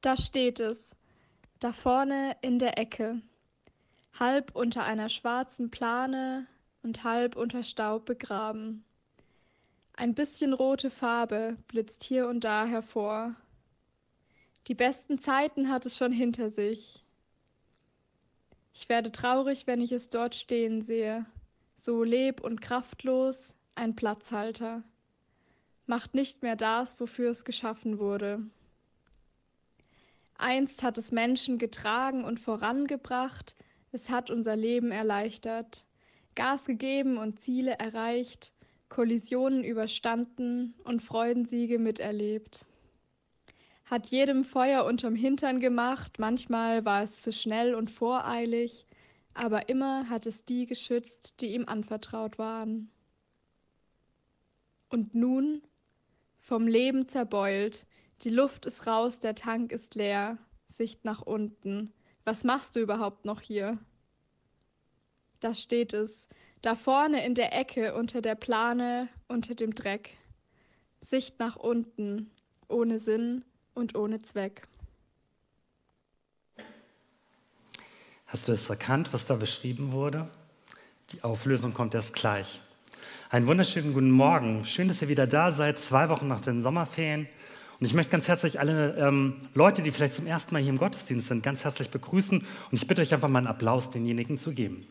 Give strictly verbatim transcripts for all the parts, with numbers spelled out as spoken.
Da steht es, da vorne in der Ecke, halb unter einer schwarzen Plane und halb unter Staub begraben. Ein bisschen rote Farbe blitzt hier und da hervor. Die besten Zeiten hat es schon hinter sich. Ich werde traurig, wenn ich es dort stehen sehe, so leb- und kraftlos, ein Platzhalter. Macht nicht mehr das, wofür es geschaffen wurde. Einst hat es Menschen getragen und vorangebracht, es hat unser Leben erleichtert, Gas gegeben und Ziele erreicht, Kollisionen überstanden und Freudensiege miterlebt. Hat jedem Feuer unterm Hintern gemacht, manchmal war es zu schnell und voreilig, aber immer hat es die geschützt, die ihm anvertraut waren. Und nun, vom Leben zerbeult, die Luft ist raus, der Tank ist leer, Sicht nach unten. Was machst du überhaupt noch hier? Da steht es, da vorne in der Ecke unter der Plane, unter dem Dreck. Sicht nach unten, ohne Sinn und ohne Zweck. Hast du es erkannt, was da beschrieben wurde? Die Auflösung kommt erst gleich. Einen wunderschönen guten Morgen. Schön, dass ihr wieder da seid, zwei Wochen nach den Sommerferien. Und ich möchte ganz herzlich alle ähm, Leute, die vielleicht zum ersten Mal hier im Gottesdienst sind, ganz herzlich begrüßen. Und ich bitte euch einfach mal einen Applaus denjenigen zu geben.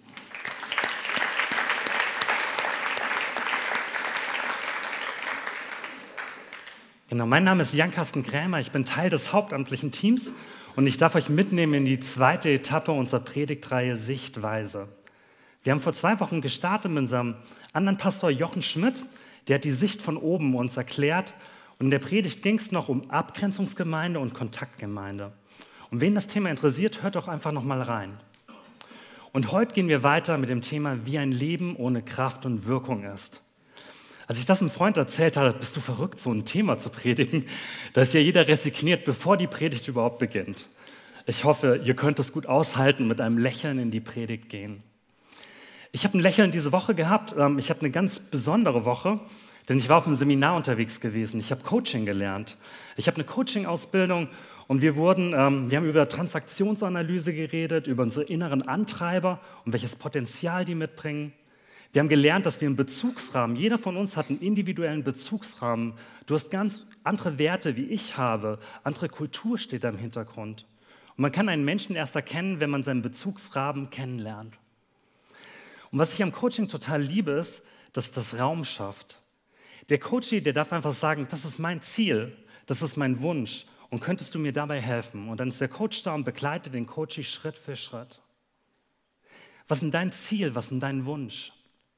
Genau, mein Name ist Jan-Carsten Krämer, ich bin Teil des hauptamtlichen Teams und ich darf euch mitnehmen in die zweite Etappe unserer Predigtreihe Sichtweise. Wir haben vor zwei Wochen gestartet mit unserem anderen Pastor Jochen Schmidt, der hat die Sicht von oben uns erklärt und in der Predigt ging es noch um Abgrenzungsgemeinde und Kontaktgemeinde. Und wen das Thema interessiert, hört doch einfach noch mal rein. Und heute gehen wir weiter mit dem Thema, wie ein Leben ohne Kraft und Wirkung ist. Als ich das einem Freund erzählt habe, bist du verrückt, so ein Thema zu predigen, da ist ja jeder resigniert, bevor die Predigt überhaupt beginnt. Ich hoffe, ihr könnt es gut aushalten, mit einem Lächeln in die Predigt gehen. Ich habe ein Lächeln diese Woche gehabt. Ich habe eine ganz besondere Woche, denn ich war auf einem Seminar unterwegs gewesen. Ich habe Coaching gelernt. Ich habe eine Coaching-Ausbildung und wir wurden, wir haben über Transaktionsanalyse geredet, über unsere inneren Antreiber und welches Potenzial die mitbringen. Wir haben gelernt, dass wir einen Bezugsrahmen, jeder von uns hat einen individuellen Bezugsrahmen. Du hast ganz andere Werte, wie ich habe, andere Kultur steht da im Hintergrund. Und man kann einen Menschen erst erkennen, wenn man seinen Bezugsrahmen kennenlernt. Und was ich am Coaching total liebe, ist, dass das Raum schafft. Der Coachee, der darf einfach sagen, das ist mein Ziel, das ist mein Wunsch und könntest du mir dabei helfen? Und dann ist der Coach da und begleitet den Coachee Schritt für Schritt. Was ist denn dein Ziel, was ist denn dein Wunsch?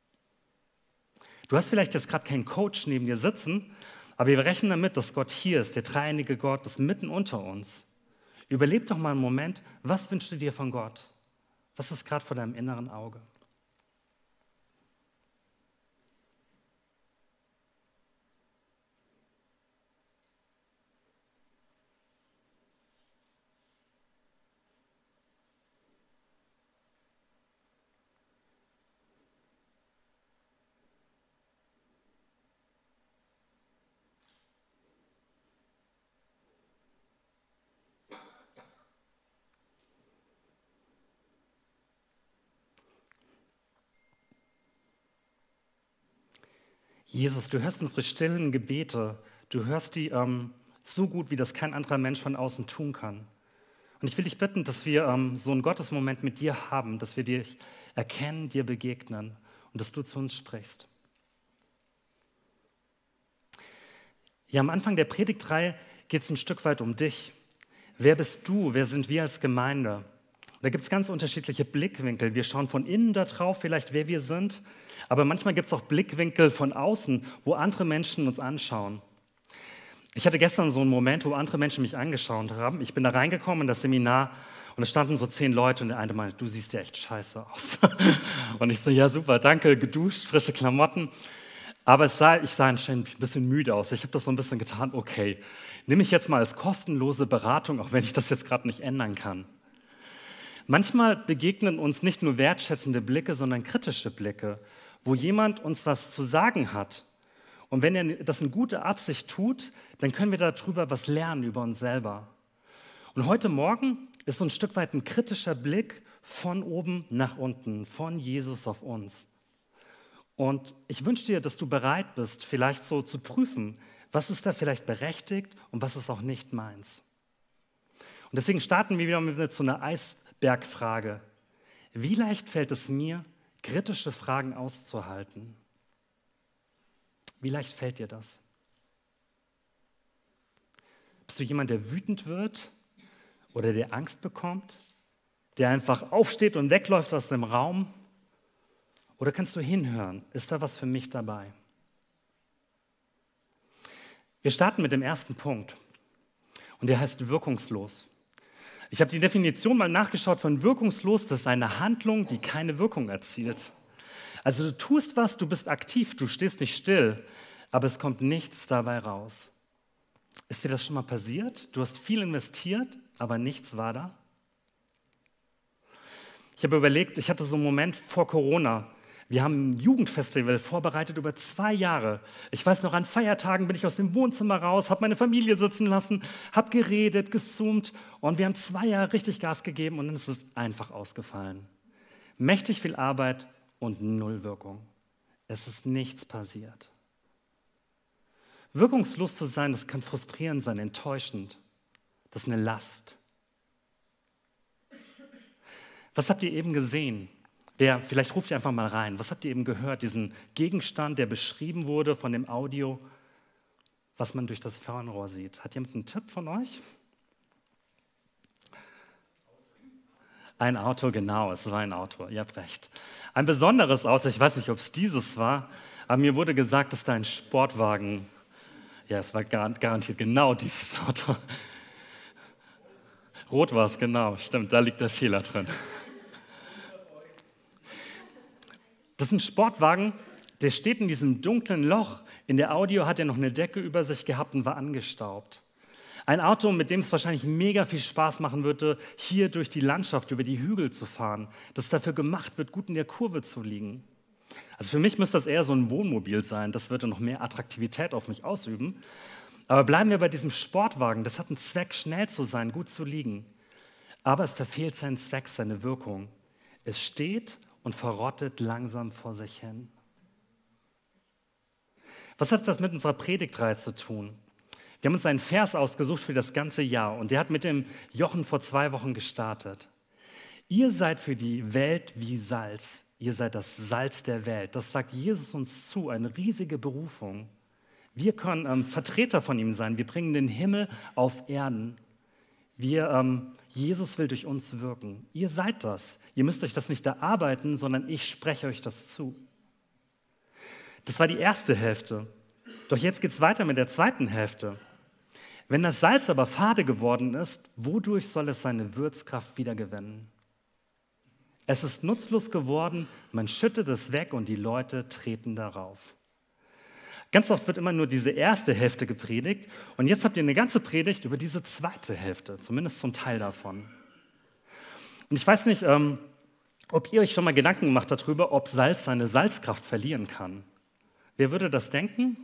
Du hast vielleicht jetzt gerade keinen Coach neben dir sitzen, aber wir rechnen damit, dass Gott hier ist, der dreieinige Gott ist mitten unter uns. Überleg doch mal einen Moment, was wünschst du dir von Gott? Was ist gerade vor deinem inneren Auge? Jesus, du hörst unsere stillen Gebete, du hörst die ähm, so gut, wie das kein anderer Mensch von außen tun kann. Und ich will dich bitten, dass wir ähm, so einen Gottesmoment mit dir haben, dass wir dich erkennen, dir begegnen und dass du zu uns sprichst. Ja, am Anfang der Predigtreihe geht es ein Stück weit um dich. Wer bist du? Wer sind wir als Gemeinde? Und da gibt es ganz unterschiedliche Blickwinkel. Wir schauen von innen da drauf, vielleicht wer wir sind. Aber manchmal gibt es auch Blickwinkel von außen, wo andere Menschen uns anschauen. Ich hatte gestern so einen Moment, wo andere Menschen mich angeschaut haben. Ich bin da reingekommen in das Seminar und da standen so zehn Leute und der eine meinte, du siehst ja echt scheiße aus. Und ich so, ja super, danke, geduscht, frische Klamotten. Aber es sah, ich sah anscheinend ein bisschen müde aus. Ich habe das so ein bisschen getan, okay, nehme ich jetzt mal als kostenlose Beratung, auch wenn ich das jetzt gerade nicht ändern kann. Manchmal begegnen uns nicht nur wertschätzende Blicke, sondern kritische Blicke, wo jemand uns was zu sagen hat. Und wenn er das in guter Absicht tut, dann können wir darüber was lernen über uns selber. Und heute Morgen ist so ein Stück weit ein kritischer Blick von oben nach unten, von Jesus auf uns. Und ich wünsche dir, dass du bereit bist, vielleicht so zu prüfen, was ist da vielleicht berechtigt und was ist auch nicht meins. Und deswegen starten wir wieder mit so einer Eisbergfrage. Wie leicht fällt es mir, kritische Fragen auszuhalten? Wie leicht fällt dir das? Bist du jemand, der wütend wird oder der Angst bekommt, der einfach aufsteht und wegläuft aus dem Raum? Oder kannst du hinhören? Ist da was für mich dabei? Wir starten mit dem ersten Punkt und der heißt wirkungslos. Ich habe die Definition mal nachgeschaut von wirkungslos, das ist eine Handlung, die keine Wirkung erzielt. Also du tust was, du bist aktiv, du stehst nicht still, aber es kommt nichts dabei raus. Ist dir das schon mal passiert? Du hast viel investiert, aber nichts war da? Ich habe überlegt, ich hatte so einen Moment vor Corona. Wir haben ein Jugendfestival vorbereitet über zwei Jahre. Ich weiß noch, an Feiertagen bin ich aus dem Wohnzimmer raus, habe meine Familie sitzen lassen, habe geredet, gezoomt und wir haben zwei Jahre richtig Gas gegeben und dann ist es einfach ausgefallen. Mächtig viel Arbeit und null Wirkung. Es ist nichts passiert. Wirkungslos zu sein, das kann frustrierend sein, enttäuschend. Das ist eine Last. Was habt ihr eben gesehen? Wer, vielleicht ruft ihr einfach mal rein. Was habt ihr eben gehört? Diesen Gegenstand, der beschrieben wurde von dem Audio, was man durch das Fernrohr sieht. Hat jemand einen Tipp von euch? Ein Auto, genau, es war ein Auto, ihr habt recht. Ein besonderes Auto, ich weiß nicht, ob es dieses war, aber mir wurde gesagt, dass da ein Sportwagen, ja, es war garantiert genau dieses Auto. Rot war es, genau, stimmt, da liegt der Fehler drin. Das ist ein Sportwagen, der steht in diesem dunklen Loch. In der Audio hat er noch eine Decke über sich gehabt und war angestaubt. Ein Auto, mit dem es wahrscheinlich mega viel Spaß machen würde, hier durch die Landschaft, über die Hügel zu fahren, das dafür gemacht wird, gut in der Kurve zu liegen. Also für mich müsste das eher so ein Wohnmobil sein, das würde noch mehr Attraktivität auf mich ausüben. Aber bleiben wir bei diesem Sportwagen, das hat einen Zweck, schnell zu sein, gut zu liegen. Aber es verfehlt seinen Zweck, seine Wirkung. Es steht und verrottet langsam vor sich hin. Was hat das mit unserer Predigtreihe zu tun? Wir haben uns einen Vers ausgesucht für das ganze Jahr und der hat mit dem Jochen vor zwei Wochen gestartet. Ihr seid für die Welt wie Salz. Ihr seid das Salz der Welt. Das sagt Jesus uns zu, eine riesige Berufung. Wir können ähm, Vertreter von ihm sein. Wir bringen den Himmel auf Erden. Wir, ähm, Jesus will durch uns wirken. Ihr seid das. Ihr müsst euch das nicht erarbeiten, sondern ich spreche euch das zu. Das war die erste Hälfte. Doch jetzt geht es weiter mit der zweiten Hälfte. Wenn das Salz aber fade geworden ist, wodurch soll es seine Würzkraft wiedergewinnen? Es ist nutzlos geworden, man schüttet es weg und die Leute treten darauf. Ganz oft wird immer nur diese erste Hälfte gepredigt und jetzt habt ihr eine ganze Predigt über diese zweite Hälfte, zumindest zum Teil davon. Und ich weiß nicht, ähm, ob ihr euch schon mal Gedanken gemacht habt darüber, ob Salz seine Salzkraft verlieren kann. Wer würde das denken?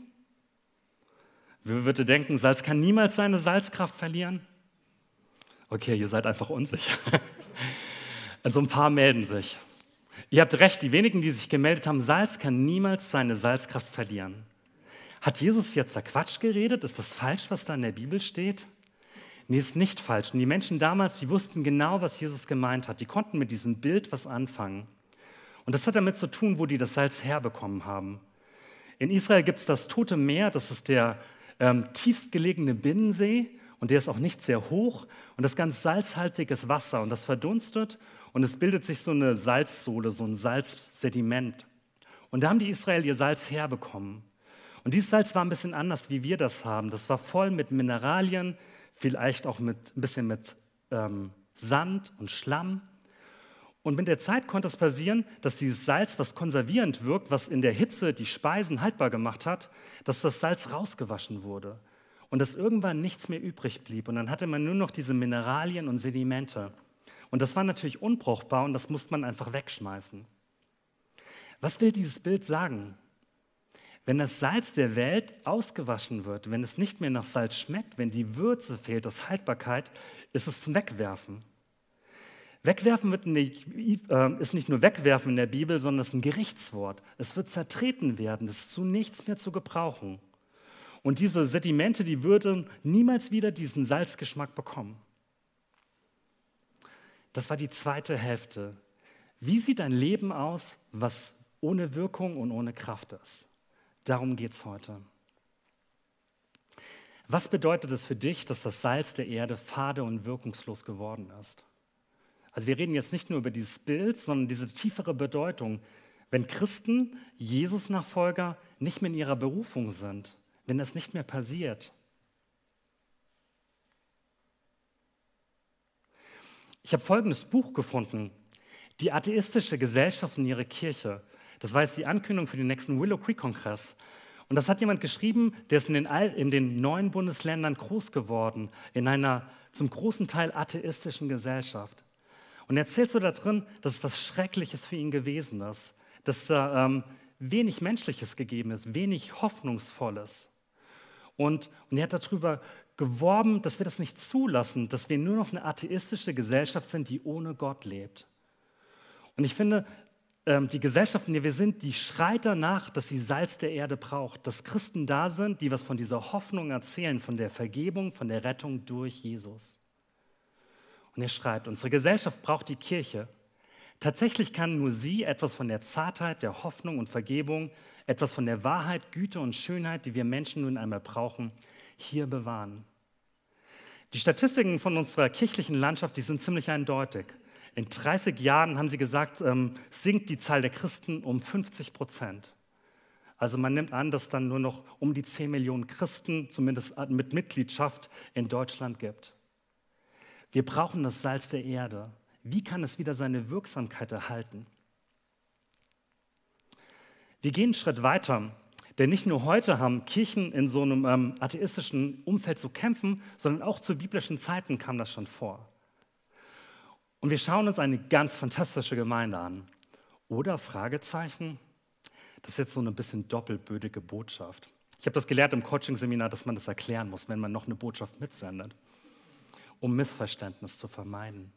Wer würde denken, Salz kann niemals seine Salzkraft verlieren? Okay, ihr seid einfach unsicher. Also ein paar melden sich. Ihr habt recht, die wenigen, die sich gemeldet haben, Salz kann niemals seine Salzkraft verlieren. Hat Jesus jetzt da Quatsch geredet? Ist das falsch, was da in der Bibel steht? Nee, ist nicht falsch. Und die Menschen damals, die wussten genau, was Jesus gemeint hat. Die konnten mit diesem Bild was anfangen. Und das hat damit zu tun, wo die das Salz herbekommen haben. In Israel gibt es das Tote Meer, das ist der ähm, tiefst gelegene Binnensee und der ist auch nicht sehr hoch und das ist ganz salzhaltiges Wasser und das verdunstet und es bildet sich so eine Salzsohle, so ein Salzsediment. Und da haben die Israel ihr Salz herbekommen. Und dieses Salz war ein bisschen anders, wie wir das haben. Das war voll mit Mineralien, vielleicht auch mit, ein bisschen mit ähm, Sand und Schlamm. Und mit der Zeit konnte es passieren, dass dieses Salz, was konservierend wirkt, was in der Hitze die Speisen haltbar gemacht hat, dass das Salz rausgewaschen wurde und dass irgendwann nichts mehr übrig blieb. Und dann hatte man nur noch diese Mineralien und Sedimente. Und das war natürlich unbrauchbar und das musste man einfach wegschmeißen. Was will dieses Bild sagen? Wenn das Salz der Welt ausgewaschen wird, wenn es nicht mehr nach Salz schmeckt, wenn die Würze fehlt, das Haltbarkeit, ist es zum Wegwerfen. Wegwerfen wird nicht, äh, ist nicht nur Wegwerfen in der Bibel, sondern es ist ein Gerichtswort. Es wird zertreten werden, es ist zu nichts mehr zu gebrauchen. Und diese Sedimente, die würden niemals wieder diesen Salzgeschmack bekommen. Das war die zweite Hälfte. Wie sieht ein Leben aus, was ohne Wirkung und ohne Kraft ist? Darum geht es heute. Was bedeutet es für dich, dass das Salz der Erde fade und wirkungslos geworden ist? Also wir reden jetzt nicht nur über dieses Bild, sondern diese tiefere Bedeutung. Wenn Christen, Jesus-Nachfolger, nicht mehr in ihrer Berufung sind, wenn das nicht mehr passiert. Ich habe folgendes Buch gefunden, Die atheistische Gesellschaft und ihre Kirche. Das war jetzt die Ankündigung für den nächsten Willow Creek-Kongress. Und das hat jemand geschrieben, der ist in den, Al- in den neuen Bundesländern groß geworden, in einer zum großen Teil atheistischen Gesellschaft. Und er erzählt so da drin, dass es was Schreckliches für ihn gewesen ist, dass da ähm, wenig Menschliches gegeben ist, wenig Hoffnungsvolles. Und, und er hat darüber geworben, dass wir das nicht zulassen, dass wir nur noch eine atheistische Gesellschaft sind, die ohne Gott lebt. Und ich finde, ähm, die Gesellschaft, in der wir sind, die schreit danach, dass sie Salz der Erde braucht, dass Christen da sind, die was von dieser Hoffnung erzählen, von der Vergebung, von der Rettung durch Jesus. Und er schreibt, unsere Gesellschaft braucht die Kirche. Tatsächlich kann nur sie etwas von der Zartheit, der Hoffnung und Vergebung, etwas von der Wahrheit, Güte und Schönheit, die wir Menschen nun einmal brauchen, hier bewahren. Die Statistiken von unserer kirchlichen Landschaft, die sind ziemlich eindeutig. In dreißig Jahren, haben sie gesagt, ähm, sinkt die Zahl der Christen um fünfzig Prozent. Also man nimmt an, dass es dann nur noch um die zehn Millionen Christen, zumindest mit Mitgliedschaft, in Deutschland gibt. Wir brauchen das Salz der Erde. Wie kann es wieder seine Wirksamkeit erhalten? Wir gehen einen Schritt weiter, denn nicht nur heute haben Kirchen in so einem ähm, atheistischen Umfeld zu kämpfen, sondern auch zu biblischen Zeiten kam das schon vor. Und wir schauen uns eine ganz fantastische Gemeinde an. Oder, Fragezeichen, das ist jetzt so eine bisschen doppelbödige Botschaft. Ich habe das gelernt im Coaching-Seminar, dass man das erklären muss, wenn man noch eine Botschaft mitsendet, um Missverständnis zu vermeiden.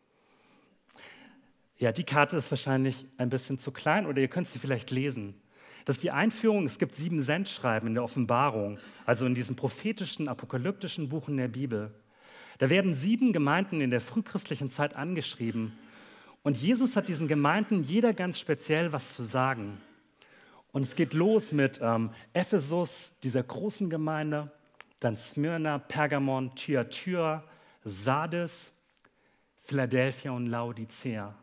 Ja, die Karte ist wahrscheinlich ein bisschen zu klein oder ihr könnt sie vielleicht lesen. Das ist die Einführung, es gibt sieben Sendschreiben in der Offenbarung, also in diesem prophetischen, apokalyptischen Buch in der Bibel. Da werden sieben Gemeinden in der frühchristlichen Zeit angeschrieben und Jesus hat diesen Gemeinden jeder ganz speziell was zu sagen. Und es geht los mit ähm, Ephesus, dieser großen Gemeinde, dann Smyrna, Pergamon, Thyatira, Sardes, Philadelphia und Laodicea.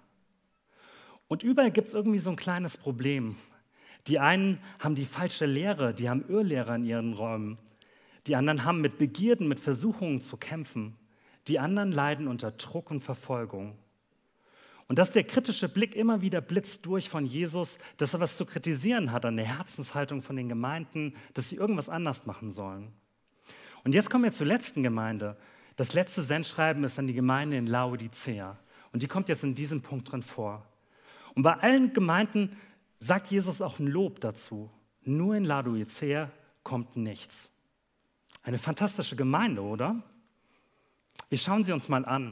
Und überall gibt es irgendwie so ein kleines Problem. Die einen haben die falsche Lehre, die haben Irrlehrer in ihren Räumen. Die anderen haben mit Begierden, mit Versuchungen zu kämpfen. Die anderen leiden unter Druck und Verfolgung. Und dass der kritische Blick immer wieder blitzt durch von Jesus, dass er was zu kritisieren hat an der Herzenshaltung von den Gemeinden, dass sie irgendwas anders machen sollen. Und jetzt kommen wir zur letzten Gemeinde. Das letzte Sendschreiben ist an die Gemeinde in Laodicea. Und die kommt jetzt in diesem Punkt drin vor. Und bei allen Gemeinden sagt Jesus auch ein Lob dazu. Nur in Laodicea kommt nichts. Eine fantastische Gemeinde, oder? Wir schauen sie uns mal an.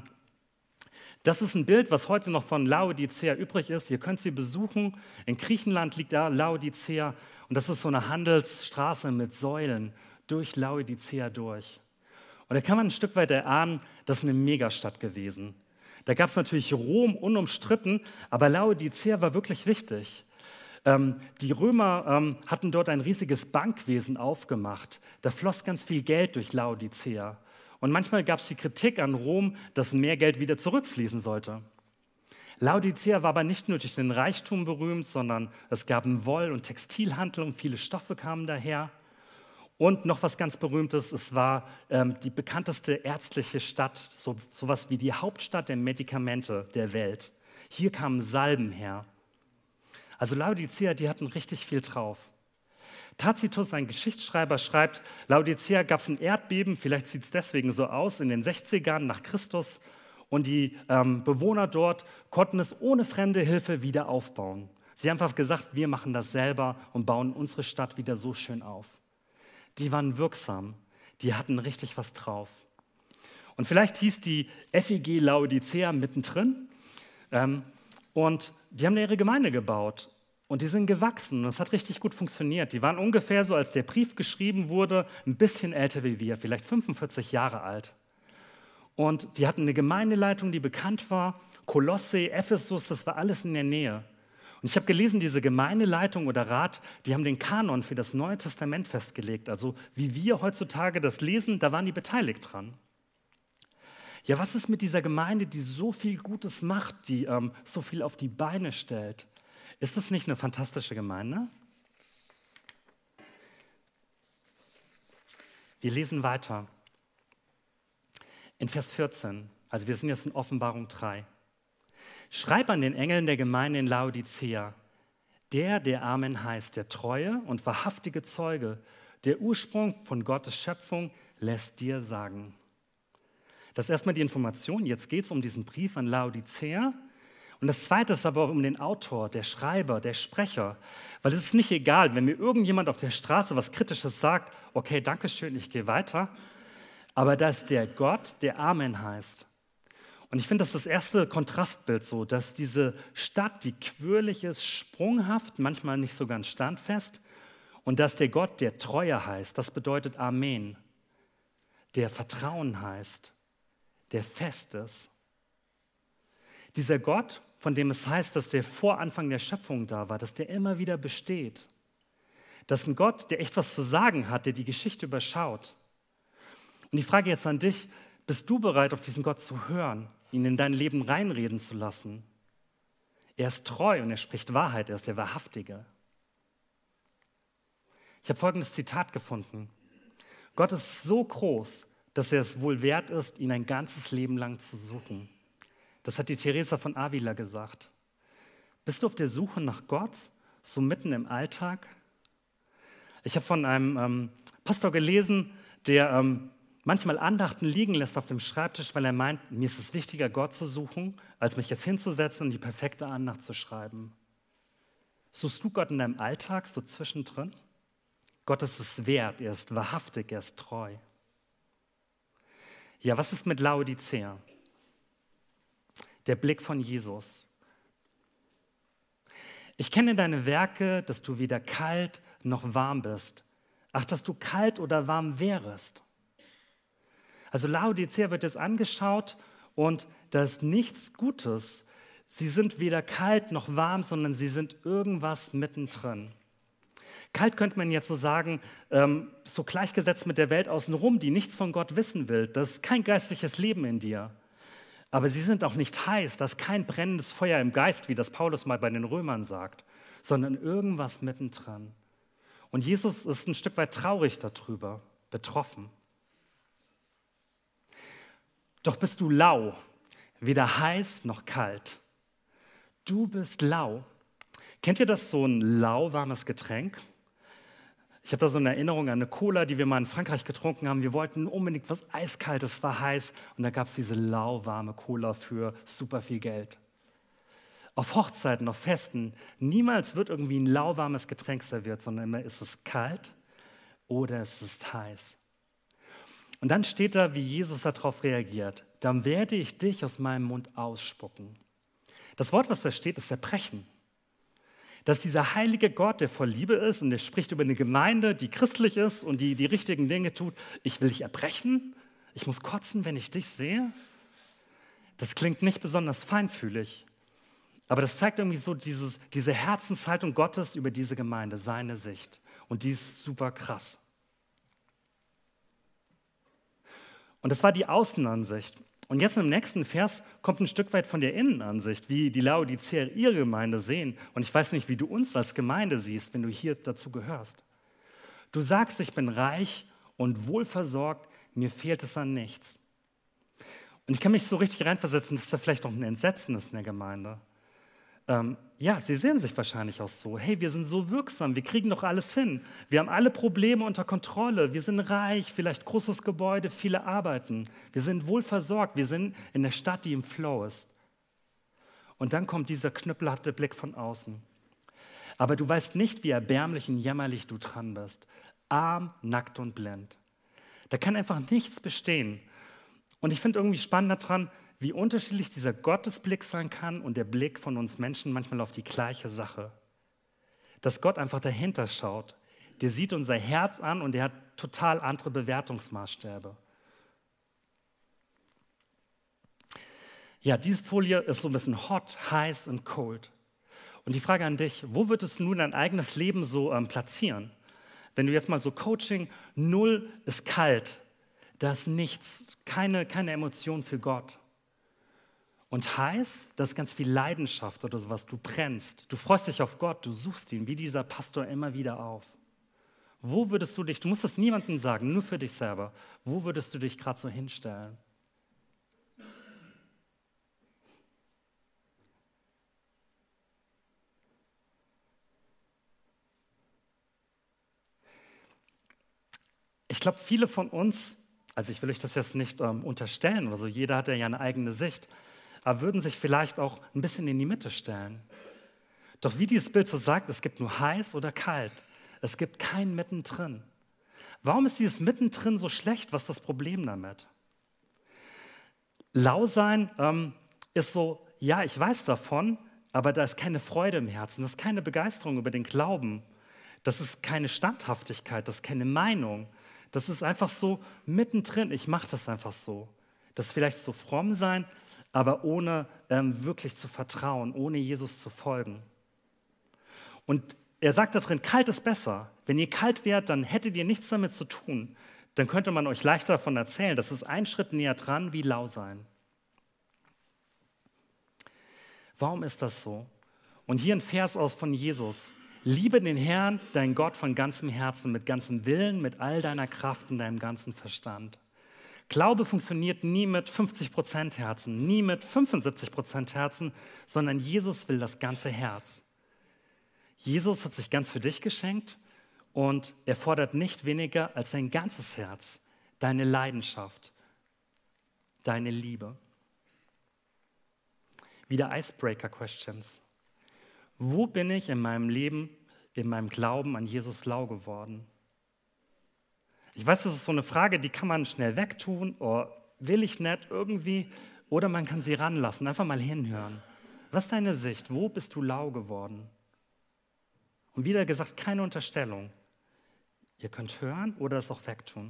Das ist ein Bild, was heute noch von Laodicea übrig ist. Ihr könnt sie besuchen. In Griechenland liegt da Laodicea. Und das ist so eine Handelsstraße mit Säulen durch Laodicea durch. Und da kann man ein Stück weit erahnen, das ist eine Megastadt gewesen. Da gab es natürlich Rom unumstritten, aber Laodicea war wirklich wichtig. Ähm, die Römer ähm, hatten dort ein riesiges Bankwesen aufgemacht. Da floss ganz viel Geld durch Laodicea. Und manchmal gab es die Kritik an Rom, dass mehr Geld wieder zurückfließen sollte. Laodicea war aber nicht nur durch den Reichtum berühmt, sondern es gab einen Woll- und Textilhandel und viele Stoffe kamen daher. Und noch was ganz Berühmtes, es war ähm, die bekannteste ärztliche Stadt, so sowas wie die Hauptstadt der Medikamente der Welt. Hier kamen Salben her. Also Laodicea, die hatten richtig viel drauf. Tacitus, ein Geschichtsschreiber, schreibt, Laodicea gab es ein Erdbeben, vielleicht sieht es deswegen so aus, in den sechzigern nach Christus. Und die ähm, Bewohner dort konnten es ohne fremde Hilfe wieder aufbauen. Sie haben einfach gesagt, wir machen das selber und bauen unsere Stadt wieder so schön auf. Die waren wirksam, die hatten richtig was drauf. Und vielleicht hieß die F E G Laodicea mittendrin ähm, und die haben da ihre Gemeinde gebaut und die sind gewachsen und es hat richtig gut funktioniert. Die waren ungefähr so, als der Brief geschrieben wurde, ein bisschen älter wie wir, vielleicht fünfundvierzig Jahre alt. Und die hatten eine Gemeindeleitung, die bekannt war, Kolosse, Ephesus, das war alles in der Nähe. Und ich habe gelesen, diese Gemeindeleitung oder Rat, die haben den Kanon für das Neue Testament festgelegt. Also wie wir heutzutage das lesen, da waren die beteiligt dran. Ja, was ist mit dieser Gemeinde, die so viel Gutes macht, die ähm, so viel auf die Beine stellt? Ist das nicht eine fantastische Gemeinde? Wir lesen weiter. In Vers vierzehn, also wir sind jetzt in Offenbarung drei. Schreib an den Engeln der Gemeinde in Laodicea, der, der Amen heißt, der treue und wahrhaftige Zeuge, der Ursprung von Gottes Schöpfung, lässt dir sagen. Das ist erstmal die Information, jetzt geht es um diesen Brief an Laodicea. Und das Zweite ist aber um den Autor, der Schreiber, der Sprecher. Weil es ist nicht egal, wenn mir irgendjemand auf der Straße was Kritisches sagt, okay, danke schön, ich gehe weiter. Aber da ist der Gott, der Amen heißt. Und ich finde, das ist das erste Kontrastbild so, dass diese Stadt, die quirlig ist, sprunghaft, manchmal nicht so ganz standfest, und dass der Gott, der Treue heißt, das bedeutet Amen, der Vertrauen heißt, der fest ist. Dieser Gott, von dem es heißt, dass der vor Anfang der Schöpfung da war, dass der immer wieder besteht. Das ist ein Gott, der echt was zu sagen hat, der die Geschichte überschaut. Und ich frage jetzt an dich, bist du bereit, auf diesen Gott zu hören, ihn in dein Leben reinreden zu lassen? Er ist treu und er spricht Wahrheit, er ist der Wahrhaftige. Ich habe folgendes Zitat gefunden. Gott ist so groß, dass er es wohl wert ist, ihn ein ganzes Leben lang zu suchen. Das hat die Teresa von Avila gesagt. Bist du auf der Suche nach Gott, so mitten im Alltag? Ich habe von einem ähm, Pastor gelesen, der ähm, manchmal Andachten liegen lässt auf dem Schreibtisch, weil er meint, mir ist es wichtiger, Gott zu suchen, als mich jetzt hinzusetzen und die perfekte Andacht zu schreiben. Suchst du Gott in deinem Alltag so zwischendrin? Gott ist es wert, er ist wahrhaftig, er ist treu. Ja, was ist mit Laodicea? Der Blick von Jesus. Ich kenne deine Werke, dass du weder kalt noch warm bist. Ach, dass du kalt oder warm wärest. Also Laodicea wird jetzt angeschaut und da ist nichts Gutes. Sie sind weder kalt noch warm, sondern sie sind irgendwas mittendrin. Kalt könnte man jetzt so sagen, ähm, so gleichgesetzt mit der Welt außenrum, die nichts von Gott wissen will. Das ist kein geistliches Leben in dir. Aber sie sind auch nicht heiß, das ist kein brennendes Feuer im Geist, wie das Paulus mal bei den Römern sagt, sondern irgendwas mittendrin. Und Jesus ist ein Stück weit traurig darüber, betroffen. Doch bist du lau, weder heiß noch kalt. Du bist lau. Kennt ihr das, so ein lauwarmes Getränk? Ich habe da so eine Erinnerung an eine Cola, die wir mal in Frankreich getrunken haben. Wir wollten unbedingt was Eiskaltes, es war heiß und da gab es diese lauwarme Cola für super viel Geld. Auf Hochzeiten, auf Festen, niemals wird irgendwie ein lauwarmes Getränk serviert, sondern immer ist es kalt oder es ist heiß. Und dann steht da, wie Jesus darauf reagiert. Dann werde ich dich aus meinem Mund ausspucken. Das Wort, was da steht, ist Erbrechen. Dass dieser heilige Gott, der voll Liebe ist und der spricht über eine Gemeinde, die christlich ist und die die richtigen Dinge tut, ich will dich erbrechen, ich muss kotzen, wenn ich dich sehe. Das klingt nicht besonders feinfühlig, aber das zeigt irgendwie so dieses, diese Herzenshaltung Gottes über diese Gemeinde, seine Sicht. Und die ist super krass. Und das war die Außenansicht. Und jetzt im nächsten Vers kommt ein Stück weit von der Innenansicht, wie die Laodiceer ihre Gemeinde sehen. Und ich weiß nicht, wie du uns als Gemeinde siehst, wenn du hier dazu gehörst. Du sagst, ich bin reich und wohlversorgt, mir fehlt es an nichts. Und ich kann mich so richtig reinversetzen, dass da vielleicht noch ein Entsetzen ist in der Gemeinde. Ähm, ja, sie sehen sich wahrscheinlich auch so. Hey, wir sind so wirksam, wir kriegen doch alles hin. Wir haben alle Probleme unter Kontrolle. Wir sind reich, vielleicht großes Gebäude, viele arbeiten. Wir sind wohl versorgt, wir sind in der Stadt, die im Flow ist. Und dann kommt dieser knüppelharte Blick von außen. aber du weißt nicht, wie erbärmlich und jämmerlich du dran bist. Arm, nackt und blind. Da kann einfach nichts bestehen. Und ich finde irgendwie spannend daran, wie unterschiedlich dieser Gottesblick sein kann und der Blick von uns Menschen manchmal auf die gleiche Sache. Dass Gott einfach dahinter schaut. Der sieht unser Herz an und der hat total andere Bewertungsmaßstäbe. Ja, diese Folie ist so ein bisschen hot, heiß und cold. Und die Frage an dich, wo würdest du nun dein eigenes Leben so ähm, platzieren? Wenn du jetzt mal so Coaching, null ist kalt, da ist nichts, keine, keine Emotion für Gott. Und heiß, das ist ganz viel Leidenschaft oder sowas, du brennst, du freust dich auf Gott, du suchst ihn, wie dieser Pastor immer wieder auf. Wo würdest du dich, du musst das niemandem sagen, nur für dich selber, wo würdest du dich gerade so hinstellen? Ich glaube, viele von uns, also ich will euch das jetzt nicht ähm, unterstellen oder so, jeder hat ja eine eigene Sicht, aber würden sich vielleicht auch ein bisschen in die Mitte stellen. Doch wie dieses Bild so sagt, es gibt nur heiß oder kalt. Es gibt kein Mittendrin. Warum ist dieses Mittendrin so schlecht? Was ist das Problem damit? Lau sein ähm, ist so, ja, ich weiß davon, aber da ist keine Freude im Herzen, das ist keine Begeisterung über den Glauben, das ist keine Standhaftigkeit, das ist keine Meinung. Das ist einfach so mittendrin, ich mache das einfach so. Das ist vielleicht so fromm sein, aber ohne ähm, wirklich zu vertrauen, ohne Jesus zu folgen. Und er sagt da drin, kalt ist besser. Wenn ihr kalt wärt, dann hättet ihr nichts damit zu tun. Dann könnte man euch leichter davon erzählen. Das ist ein Schritt näher dran, wie lau sein. Warum ist das so? Und hier ein Vers aus von Jesus. Liebe den Herrn, dein Gott, von ganzem Herzen, mit ganzem Willen, mit all deiner Kraft und deinem ganzen Verstand. Glaube funktioniert nie mit fünfzig Prozent Herzen, nie mit fünfundsiebzig Prozent Herzen, sondern Jesus will das ganze Herz. Jesus hat sich ganz für dich geschenkt und er fordert nicht weniger als dein ganzes Herz, deine Leidenschaft, deine Liebe. Wieder Icebreaker-Questions. Wo bin ich in meinem Leben, in meinem Glauben an Jesus lau geworden? Ich weiß, das ist so eine Frage, die kann man schnell wegtun, oder will ich nicht irgendwie, oder man kann sie ranlassen, einfach mal hinhören. Was ist deine Sicht? Wo bist du lau geworden? Und wieder gesagt, keine Unterstellung. Ihr könnt hören oder es auch wegtun.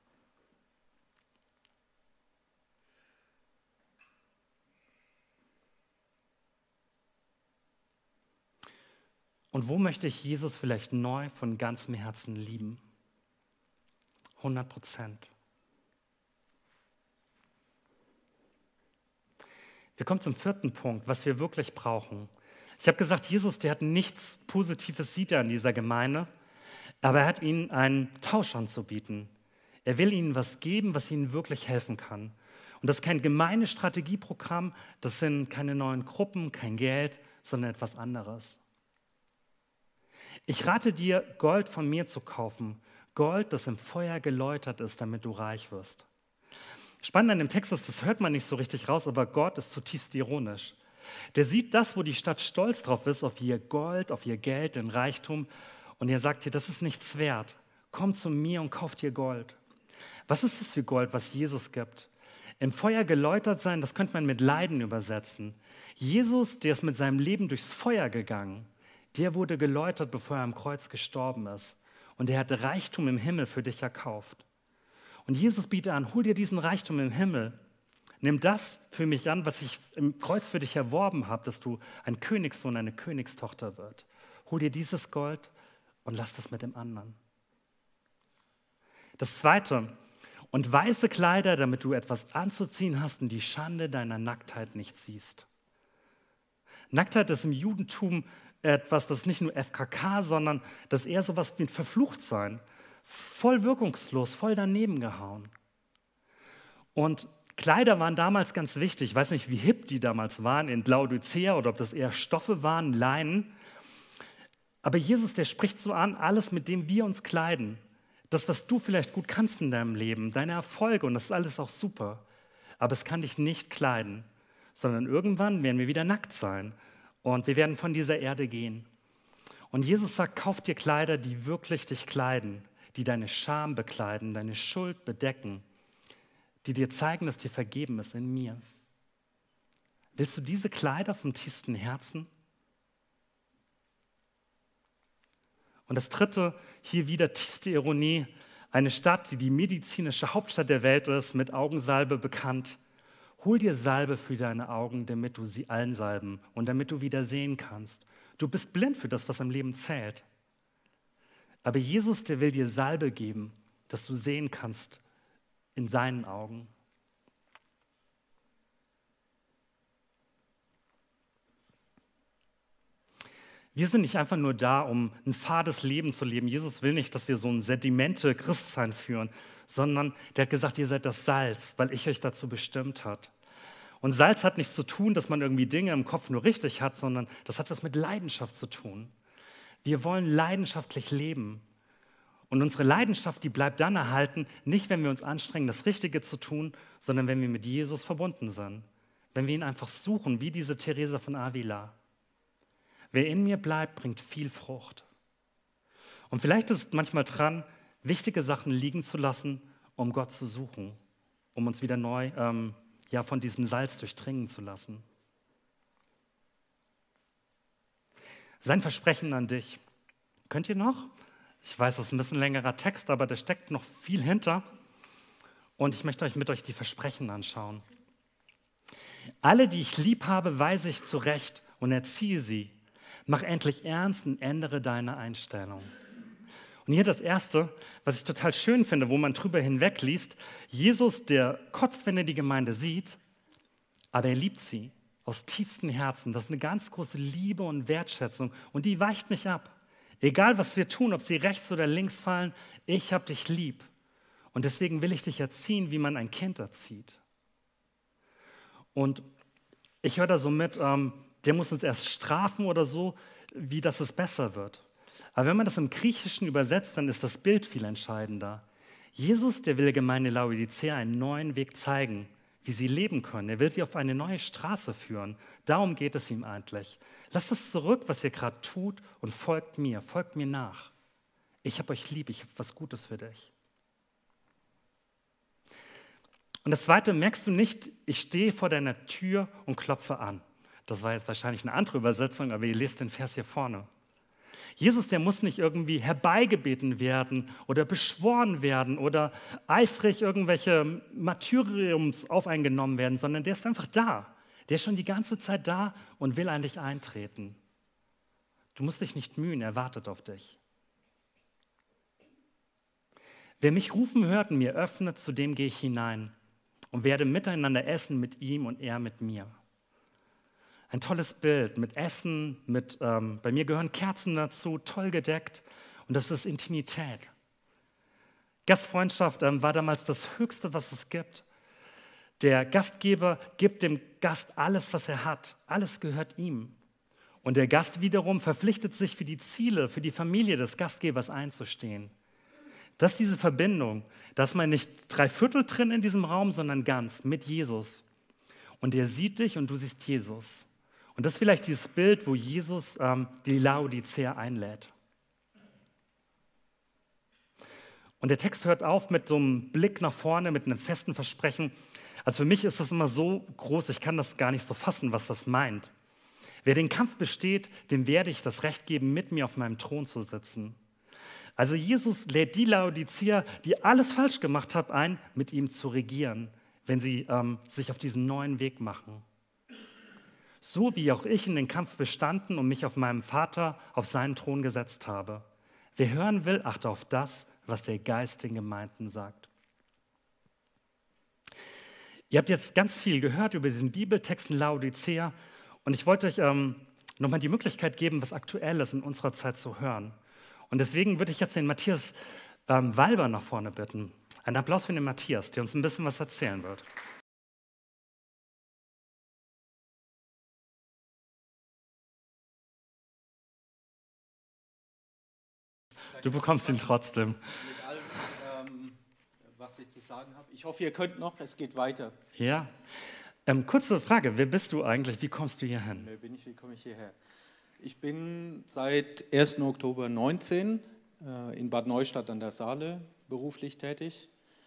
Und wo möchte ich Jesus vielleicht neu von ganzem Herzen lieben? hundert Prozent. Wir kommen zum vierten Punkt, was wir wirklich brauchen. Ich habe gesagt, Jesus, der hat nichts Positives, sieht er in dieser Gemeinde, aber er hat ihnen einen Tausch anzubieten. Er will ihnen was geben, was ihnen wirklich helfen kann. Und das ist kein gemeines Strategieprogramm, das sind keine neuen Gruppen, kein Geld, sondern etwas anderes. Ich rate dir, Gold von mir zu kaufen. Gold, das im Feuer geläutert ist, damit du reich wirst. Spannend an dem Text ist, das hört man nicht so richtig raus, aber Gott ist zutiefst ironisch. Der sieht das, wo die Stadt stolz drauf ist, auf ihr Gold, auf ihr Geld, den Reichtum. Und er sagt dir, das ist nichts wert. Komm zu mir und kauf dir Gold. Was ist das für Gold, was Jesus gibt? Im Feuer geläutert sein, das könnte man mit Leiden übersetzen. Jesus, der ist mit seinem Leben durchs Feuer gegangen. Der wurde geläutert, bevor er am Kreuz gestorben ist. Und er hat Reichtum im Himmel für dich erkauft. Und Jesus bietet an, hol dir diesen Reichtum im Himmel. Nimm das für mich an, was ich im Kreuz für dich erworben habe, dass du ein Königssohn, eine Königstochter wird. Hol dir dieses Gold und lass das mit dem anderen. Das Zweite, und weiße Kleider, damit du etwas anzuziehen hast und die Schande deiner Nacktheit nicht siehst. Nacktheit ist im Judentum etwas, das ist nicht nur F K K, sondern das ist eher so etwas wie ein Verfluchtsein. Voll wirkungslos, voll daneben gehauen. Und Kleider waren damals ganz wichtig. Ich weiß nicht, wie hip die damals waren in Laodicea oder ob das eher Stoffe waren, Leinen. Aber Jesus, der spricht so an, alles, mit dem wir uns kleiden. Das, was du vielleicht gut kannst in deinem Leben, deine Erfolge, und das ist alles auch super. Aber es kann dich nicht kleiden, sondern irgendwann werden wir wieder nackt sein. Und wir werden von dieser Erde gehen. Und Jesus sagt, kauf dir Kleider, die wirklich dich kleiden, die deine Scham bekleiden, deine Schuld bedecken, die dir zeigen, dass dir vergeben ist in mir. Willst du diese Kleider vom tiefsten Herzen? Und das dritte, hier wieder tiefste Ironie, eine Stadt, die die medizinische Hauptstadt der Welt ist, mit Augensalbe bekannt. Hol dir Salbe für deine Augen, damit du sie allen salben und damit du wieder sehen kannst. Du bist blind für das, was im Leben zählt. Aber Jesus, der will dir Salbe geben, dass du sehen kannst in seinen Augen. Wir sind nicht einfach nur da, um ein fades Leben zu leben. Jesus will nicht, dass wir so ein sedimente Christsein führen, sondern der hat gesagt, ihr seid das Salz, weil ich euch dazu bestimmt hat. Und Salz hat nichts zu tun, dass man irgendwie Dinge im Kopf nur richtig hat, sondern das hat was mit Leidenschaft zu tun. Wir wollen leidenschaftlich leben. Und unsere Leidenschaft, die bleibt dann erhalten, nicht wenn wir uns anstrengen, das Richtige zu tun, sondern wenn wir mit Jesus verbunden sind. Wenn wir ihn einfach suchen, wie diese Teresa von Avila. Wer in mir bleibt, bringt viel Frucht. Und vielleicht ist es manchmal dran, wichtige Sachen liegen zu lassen, um Gott zu suchen, um uns wieder neu ähm, ja, von diesem Salz durchdringen zu lassen. Sein Versprechen an dich. Könnt ihr noch? Ich weiß, das ist ein bisschen längerer Text, aber da steckt noch viel hinter. Und ich möchte euch mit euch die Versprechen anschauen. Alle, die ich lieb habe, weise ich zurecht und erziehe sie. Mach endlich ernst und ändere deine Einstellung. Und hier das Erste, was ich total schön finde, wo man drüber hinwegliest, Jesus, der kotzt, wenn er die Gemeinde sieht, aber er liebt sie aus tiefstem Herzen. Das ist eine ganz große Liebe und Wertschätzung und die weicht nicht ab. Egal, was wir tun, ob sie rechts oder links fallen, ich habe dich lieb. Und deswegen will ich dich erziehen, wie man ein Kind erzieht. Und ich höre da so mit, ähm, der muss uns erst strafen oder so, wie dass es besser wird. Aber wenn man das im Griechischen übersetzt, dann ist das Bild viel entscheidender. Jesus, der will der Gemeinde Laodicea einen neuen Weg zeigen, wie sie leben können. Er will sie auf eine neue Straße führen. Darum geht es ihm eigentlich. Lasst es zurück, was ihr gerade tut, und folgt mir, folgt mir nach. Ich habe euch lieb, ich habe was Gutes für dich. Und das Zweite, merkst du nicht, ich stehe vor deiner Tür und klopfe an. Das war jetzt wahrscheinlich eine andere Übersetzung, aber ihr lest den Vers hier vorne. Jesus, der muss nicht irgendwie herbeigebeten werden oder beschworen werden oder eifrig irgendwelche Martyriums aufeingenommen werden, sondern der ist einfach da. Der ist schon die ganze Zeit da und will an dich eintreten. Du musst dich nicht mühen, er wartet auf dich. Wer mich rufen hört und mir öffnet, zu dem gehe ich hinein und werde miteinander essen mit ihm und er mit mir. Ein tolles Bild mit Essen, mit, ähm, bei mir gehören Kerzen dazu, toll gedeckt und das ist Intimität. Gastfreundschaft ähm, war damals das Höchste, was es gibt. Der Gastgeber gibt dem Gast alles, was er hat. Alles gehört ihm. Und der Gast wiederum verpflichtet sich für die Ziele, für die Familie des Gastgebers einzustehen. Das ist diese Verbindung. Da ist man nicht drei Viertel drin in diesem Raum, sondern ganz mit Jesus. Und er sieht dich und du siehst Jesus. Und das ist vielleicht dieses Bild, wo Jesus ähm, die Laodicea einlädt. Und der Text hört auf mit so einem Blick nach vorne, mit einem festen Versprechen. Also für mich ist das immer so groß, ich kann das gar nicht so fassen, was das meint. Wer den Kampf besteht, dem werde ich das Recht geben, mit mir auf meinem Thron zu sitzen. Also Jesus lädt die Laodicea, die alles falsch gemacht hat, ein, mit ihm zu regieren, wenn sie ähm, sich auf diesen neuen Weg machen. So wie auch ich in den Kampf bestanden und mich auf meinem Vater auf seinen Thron gesetzt habe. Wer hören will, achte auf das, was der Geist den Gemeinden sagt. Ihr habt jetzt ganz viel gehört über diesen Bibeltext in Laodicea und ich wollte euch ähm, nochmal die Möglichkeit geben, was Aktuelles in unserer Zeit zu hören. Und deswegen würde ich jetzt den Matthias ähm, Walber nach vorne bitten. Einen Applaus für den Matthias, der uns ein bisschen was erzählen wird. Du bekommst ihn trotzdem. Mit allem, ähm, was ich zu sagen habe. Ich hoffe, ihr könnt noch, es geht weiter. Ja. Ähm, kurze Frage, wer bist du eigentlich? Wie kommst du hier hin? Wer bin ich, wie komme ich hierher? Ich bin seit ersten Oktober neunzehn äh, in Bad Neustadt an der Saale beruflich tätig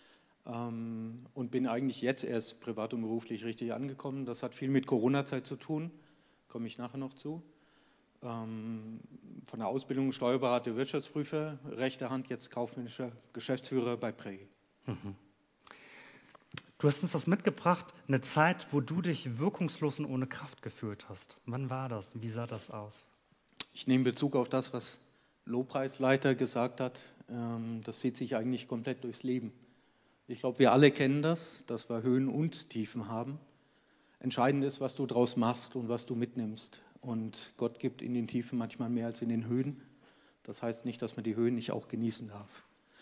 ähm, und bin eigentlich jetzt erst privat und beruflich richtig angekommen. Das hat viel mit Corona-Zeit zu tun, komme ich nachher noch zu. Ähm, von der Ausbildung Steuerberater, Wirtschaftsprüfer, rechter Hand jetzt kaufmännischer Geschäftsführer bei Prey. Mhm. Du hast uns was mitgebracht, eine Zeit, wo du dich wirkungslos und ohne Kraft gefühlt hast. Wann war das? Wie sah das aus? Ich nehme Bezug auf das, was Lobpreisleiter gesagt hat. Das zieht sich eigentlich komplett durchs Leben. Ich glaube, wir alle kennen das, dass wir Höhen und Tiefen haben. Entscheidend ist, was du draus machst und was du mitnimmst. Und Gott gibt in den Tiefen manchmal mehr als in den Höhen. Das heißt nicht, dass man die Höhen nicht auch genießen darf.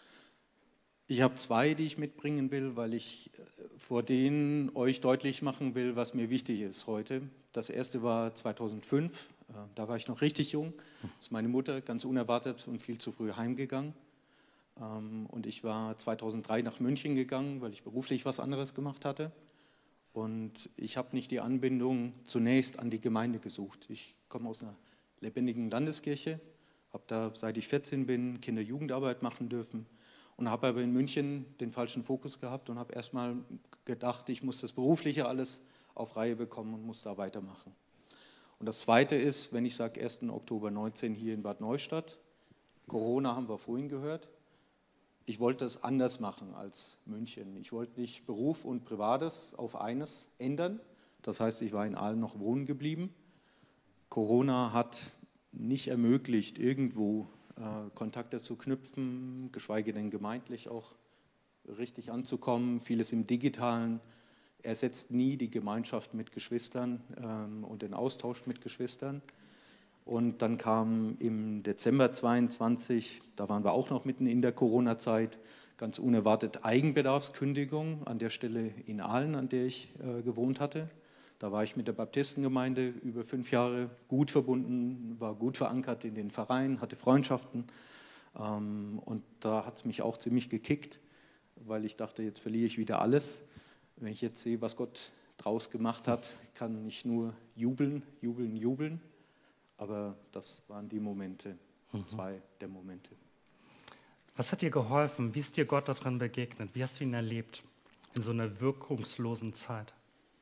Ich habe zwei, die ich mitbringen will, weil ich vor denen euch deutlich machen will, was mir wichtig ist heute. Das erste war zweitausendfünf, da war ich noch richtig jung. Da ist meine Mutter ganz unerwartet und viel zu früh heimgegangen. Und ich war zweitausenddrei nach München gegangen, weil ich beruflich was anderes gemacht hatte. Und ich habe nicht die Anbindung zunächst an die Gemeinde gesucht. Ich komme aus einer lebendigen Landeskirche, habe da, seit ich vierzehn bin, Kinder-Jugendarbeit machen dürfen. Und habe aber in München den falschen Fokus gehabt und habe erstmal gedacht, ich muss das Berufliche alles auf Reihe bekommen und muss da weitermachen. Und das Zweite ist, wenn ich sage ersten Oktober neunzehn hier in Bad Neustadt, Corona haben wir vorhin gehört, ich wollte es anders machen als München. Ich wollte nicht Beruf und Privates auf eines ändern, das heißt, ich war in Aalen noch wohnen geblieben. Corona hat nicht ermöglicht, irgendwo Kontakte zu knüpfen, geschweige denn gemeindlich auch richtig anzukommen. Vieles im Digitalen ersetzt nie die Gemeinschaft mit Geschwistern ähm, und den Austausch mit Geschwistern. Und dann kam im Dezember zweiundzwanzig, da waren wir auch noch mitten in der Corona-Zeit, ganz unerwartet Eigenbedarfskündigung an der Stelle in Aalen, an der ich äh, gewohnt hatte. Da war ich mit der Baptistengemeinde über fünf Jahre gut verbunden, war gut verankert in den Vereinen, hatte Freundschaften. Ähm, und da hat es mich auch ziemlich gekickt, weil ich dachte, jetzt verliere ich wieder alles. Wenn ich jetzt sehe, was Gott draus gemacht hat, kann ich nur jubeln, jubeln, jubeln. Aber das waren die Momente, mhm. zwei der Momente. Was hat dir geholfen? Wie ist dir Gott daran begegnet? Wie hast du ihn erlebt in so einer wirkungslosen Zeit?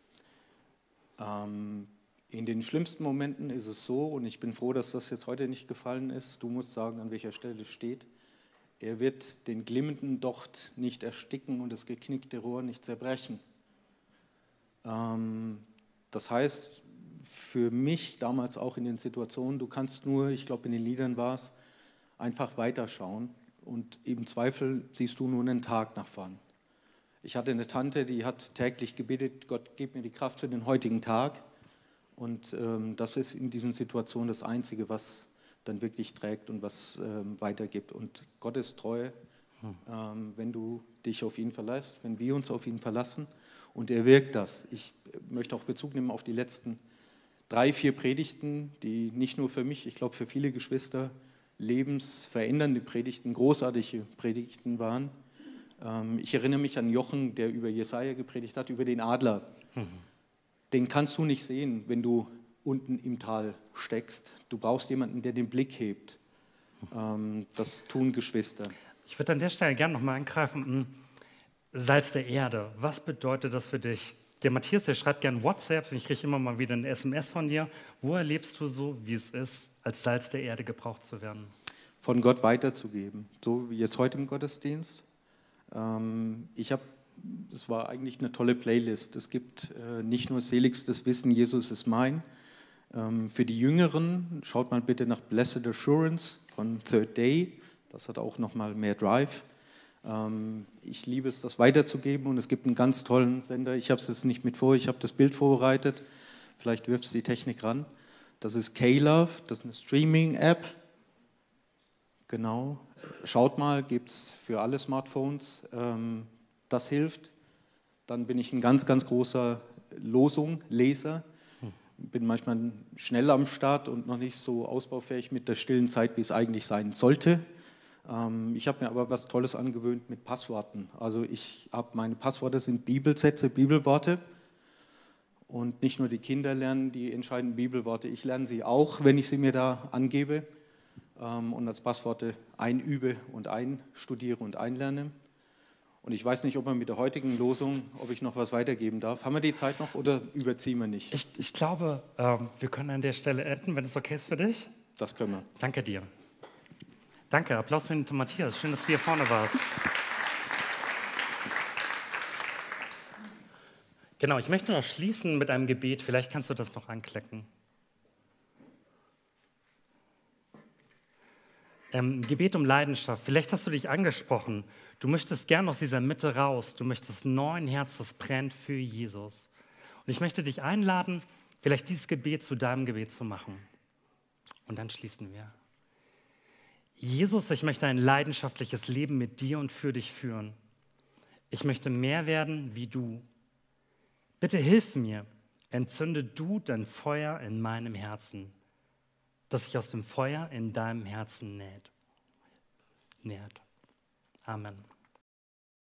In den schlimmsten Momenten ist es so, und ich bin froh, dass das jetzt heute nicht gefallen ist, du musst sagen, an welcher Stelle es steht, er wird den glimmenden Docht nicht ersticken und das geknickte Rohr nicht zerbrechen. Das heißt, für mich damals auch in den Situationen, du kannst nur, ich glaube in den Liedern war es, einfach weiterschauen und im Zweifel siehst du nur einen Tag nach vorn. Ich hatte eine Tante, die hat täglich gebetet, Gott, gib mir die Kraft für den heutigen Tag. Und ähm, das ist in diesen Situationen das Einzige, was dann wirklich trägt und was ähm, weitergibt. Und Gott ist treu, ähm, wenn du dich auf ihn verlässt, wenn wir uns auf ihn verlassen. Und er wirkt das. Ich möchte auch Bezug nehmen auf die letzten drei, vier Predigten, die nicht nur für mich, ich glaube für viele Geschwister lebensverändernde Predigten, großartige Predigten waren. Ich erinnere mich an Jochen, der über Jesaja gepredigt hat, über den Adler. Mhm. Den kannst du nicht sehen, wenn du unten im Tal steckst. Du brauchst jemanden, der den Blick hebt. Mhm. Das tun Geschwister. Ich würde an der Stelle gerne nochmal eingreifen. Salz der Erde, was bedeutet das für dich? Der Matthias, der schreibt gerne WhatsApp, ich kriege immer mal wieder eine S M S von dir. Wo erlebst du so, wie es ist, als Salz der Erde gebraucht zu werden? Von Gott weiterzugeben, so wie jetzt heute im Gottesdienst. Ich habe, es war eigentlich eine tolle Playlist. Es gibt äh, nicht nur seligstes Wissen, Jesus ist mein. Ähm, für die Jüngeren, schaut mal bitte nach Blessed Assurance von Third Day. Das hat auch nochmal mehr Drive. Ähm, ich liebe es, das weiterzugeben und es gibt einen ganz tollen Sender. Ich habe es jetzt nicht mit vor, ich habe das Bild vorbereitet. Vielleicht wirft es die Technik ran. Das ist K-Love, das ist eine Streaming-App. Genau. Schaut mal, gibt es für alle Smartphones, ähm, das hilft. Dann bin ich ein ganz, ganz großer Losung, Leser. Bin manchmal schnell am Start und noch nicht so ausbaufähig mit der stillen Zeit, wie es eigentlich sein sollte. Ähm, ich habe mir aber was Tolles angewöhnt mit Passworten. Also ich habe meine Passworte sind Bibelsätze, Bibelworte. Und nicht nur die Kinder lernen die entscheidenden Bibelworte, ich lerne sie auch, wenn ich sie mir da angebe ähm, und als Passworte einübe und einstudiere und einlerne. Und ich weiß nicht, ob man mit der heutigen Losung, ob ich noch was weitergeben darf. Haben wir die Zeit noch oder überziehen wir nicht? Ich, ich glaube, ähm, wir können an der Stelle enden, wenn es okay ist für dich. Das können wir. Danke dir. Danke, Applaus für den Matthias. Schön, dass du hier vorne warst. Genau, ich möchte noch schließen mit einem Gebet. Vielleicht kannst du das noch anklicken. Ähm, Gebet um Leidenschaft. Vielleicht hast du dich angesprochen. Du möchtest gern aus dieser Mitte raus. Du möchtest ein neues Herz, das brennt für Jesus. Und ich möchte dich einladen, vielleicht dieses Gebet zu deinem Gebet zu machen. Und dann schließen wir. Jesus, ich möchte ein leidenschaftliches Leben mit dir und für dich führen. Ich möchte mehr werden wie du. Bitte hilf mir, entzünde du dein Feuer in meinem Herzen, das sich aus dem Feuer in deinem Herzen nährt. nährt. Amen.